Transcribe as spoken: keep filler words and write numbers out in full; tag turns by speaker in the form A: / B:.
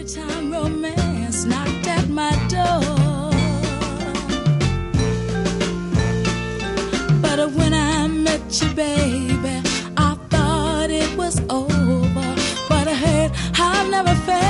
A: Time romance knocked at my door, but when I met you, baby, I thought it was over. But I heard I've never felt